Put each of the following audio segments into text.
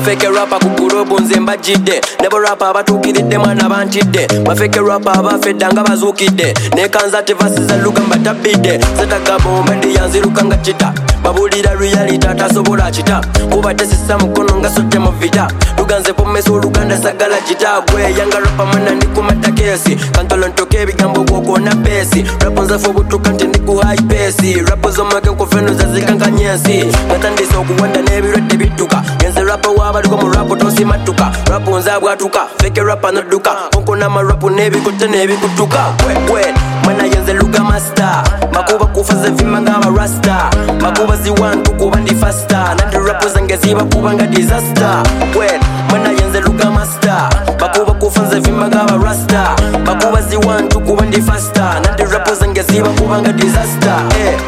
bafeke rapa kukurobo nze mbajidde nebo rapa abatuukiridde mwana bantidde bafeke rapa abafedda nga bazuukidde nekanza tevasiza lugamba tabidde zetagamba ombadde yanziruka nga kita babulira reality atasobola kita kuba tesisa mukono nga sotte mu vita luganze pomesa oluganda sagala kita gwe yanga rapa mana ndikumata kesi kantolo ntoke ebigambo gwokona besi rapo nzafe obutuka nti ndi ku high pace rapo zomake nkufeno zazikankanyesi natandisa okuwanda n'ebirwadde bidduka yenze rapa waabaliko mu rapo tonsimatuka rapo nzabwatuka feke rapa nodduka onkona amarapu n'ebikote n'ebikutuka gwe mwana yenze luga master makuba kufaze vimba ng'abarasta makuba ziwantu kuba ndi fasta nandi rapo zange ziba kuba nga disaster gwe mwana yenze luga master makuba kufaze vimba ng'abarasta makuba ziwantu kuba ndi fasta nandi rapo zange ziba kuba nga disaster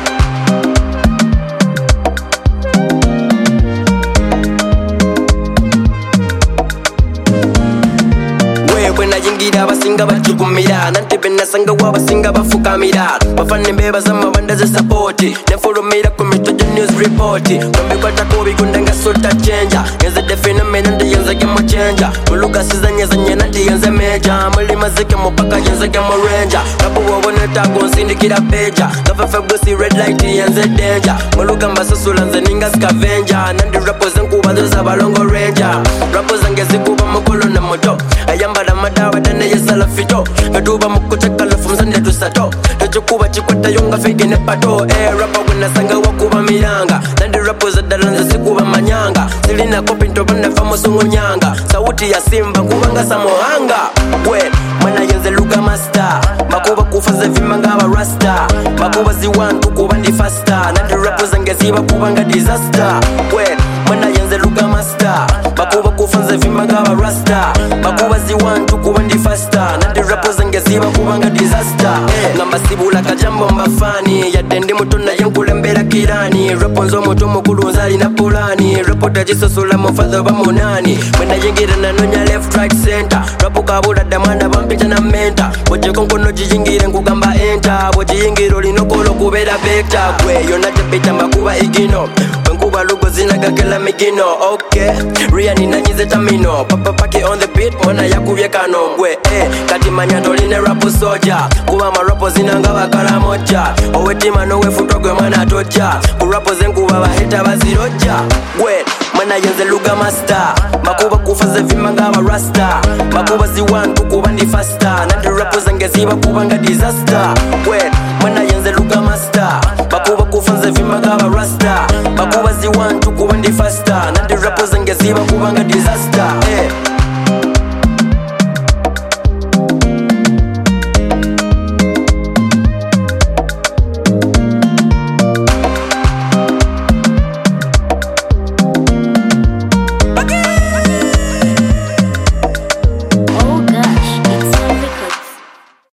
nayingira abasinga bajukumira nantebe nasanga wabasinga bafukamira bafane mbebaza amabanda ze sapoti nefulumira ku mitojo news report kwembikwatako bigunda nga sota chenja yenze defenomena ndiyenzege mu chenja mulugasizenyezanye nanti yenze meja muli mazike mupaka yenzege mu renja rapo wobonetago nsindikira peja gafefe busi red light yenze danger mulugamba sasula nze ninga scavenger nandi rapo zenkuba zozabalongo ranger rapo zange zikuba mukolo ne moto ayambala madawa dane yesala fito vetuba mukucheka lafu mzande tusato tochikuba chikwata yonga fege ne pato rapa wena sanga wakuba miranga nandi rapo za dalanza sikuba manyanga silina kopi ntobana famo sungu nyanga sauti ya simba kubanga samohanga we mana yenze luga master makuba kufaze vimanga abarasta makuba ziwantu kuba ndi fasta nandi rapo zange ziba kubanga disaster we mana yenze luga master makuba kufaze vimanga abarasta makuba ziwantu kuba ndi fasta nandi rapo zange ziba kubanga disaster ngamba sibula kajambo mbafani yadde ndi muto naye nkulembera kirani rapo nzo muto mukulu nzalina pulani rapo tagisosula mufadho bamunani mwenayingira nanonya left right center rapo kabula damanda bampita na menta bojeko nkono giyingire nkugamba enta bwegiyingira olinokolo kubeera bekta gwe yonna tebita makuba igino bwenkuba lugo zinagakela migino okay ria ninanyize tamino papa pake on the beat mwana yakubye kano gwe kati manya toline rapo soja kuba amarapo zinanga bakala moja owetima nowefuto gwe mwana toja kurapo zenkuba baheta baziroja gwe mwana yenze luga master makuba kufaze vimanga abarasta makuba ziwantu kuba ndi fasta nandi rapo zange ziba kuba nga disaster gwe mwana yenze luga master makuba kufaze vimanga abarasta makuba ziwantu kuba ndi fasta nandi rapo zange ziba kuba nga disaster